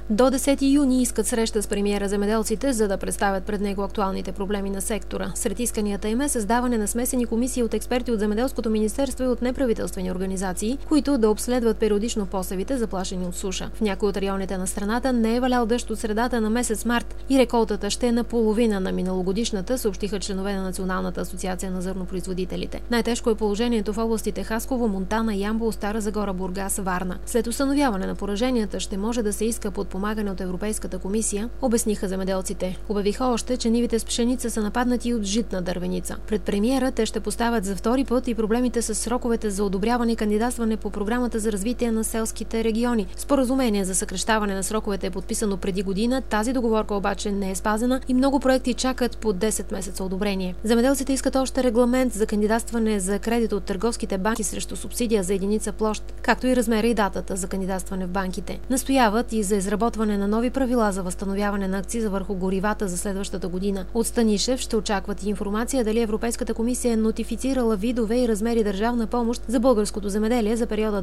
До 10 юни искат среща с премиера земеделците, за да представят пред него актуалните проблеми на сектора. Сред исканията им е създаване на смесени комисии от експерти от Земеделското министерство и от неправителствени организации, които да обследват периодично посевите, заплашени от суша. В някои от районите на страната не е валял дъжд от средата на месец март и реколтата ще е наполовина на миналогодишната, съобщиха членове на Националната асоциация на зърнопроизводителите. Най-тежко е положението в областите Хасково, Монтана, Ямбол, Стара Загора, Бургас, Варна. След установяване на пораженията ще може да се иска подпомагане от Европейската комисия, обясниха земеделците. Обявиха още, че нивите с пшеница са нападнати от житна дървеница. Пред премиера те ще поставят за втори път и проблемите с сроковете за одобряване и кандидатстване по програмата за развитие на селските региони. Споразумение за съкращаване на сроковете е подписано преди година, тази договорка обаче не е спазена и много проекти чакат по 10 месеца одобрение. Земеделците искат още регламент за кандидатстване за кредит от търговските банки срещу субсидия за единица площ, както и размера и датата за кандидатстване в банките. Настояват и за изработване на нови правила за възстановяване на акциза върху горивата за следващата година. От Станишев ще очакват и информация дали Европейската комисия е нотифицирала видове и размери държавна помощ за българското земеделие за периода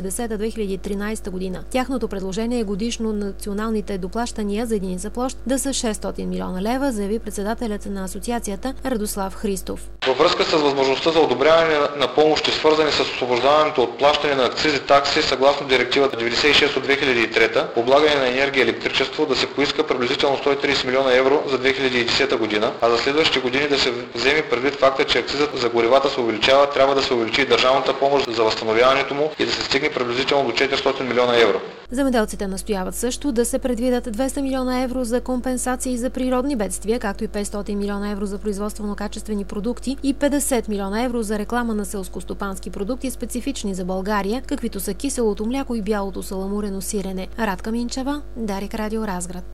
2010-2013 година. Тяхното предложение е годишно националните доплащания за единица площ да са 600 милиона лева, заяви председателят на асоциацията Радослав Христов. Във връзка с възможността за одобряване на помощи, свързани с освобождаването от плащане на акцизи такси, съгласно директивата 96 от 2003, облагане на енергия и електричество, да се поиска приблизително 130 милиона евро за 2010 година, а за следващите години да се вземе предвид факта, че акцизът за горивата се увеличава, трябва да се увеличи и държавната помощ за възстановяването му и да се стигне приблизително до 400 милиона евро. Земеделците настояват също да се предвидят 200 милиона евро за компенсации за природни бедствия, както и 500 милиона евро за производство на качествени продукти и 50 милиона евро за реклама на селскостопански продукти, специфични за България, каквито са киселото мляко и бялото саламурено сирене. Радка Минчева, Дарик Радио Разград.